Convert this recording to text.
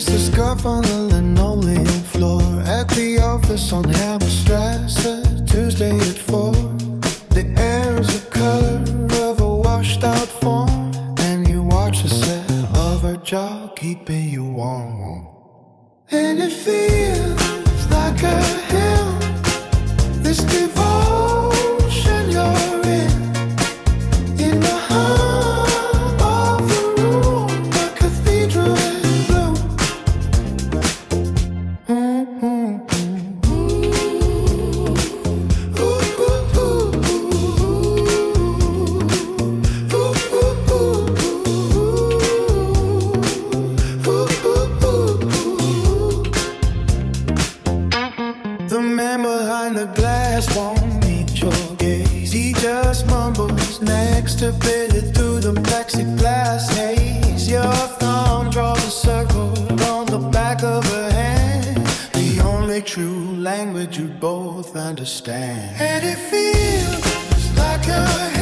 the scarf on the linoleum floor at the office on Hammerstrasse, Tuesday at 4. The air is the color of a washed out form, and you watch the set of her jaw keeping you warm. And it feels like a hymn, this devotion you're in the hum of the room, a cathedral in blue. The man behind the glass won't meet your gaze. He just mumbles next to Billy through the plexiglass haze. Your thumb draws a circle on the back of her hand, the only true language you both understand. And it feels like a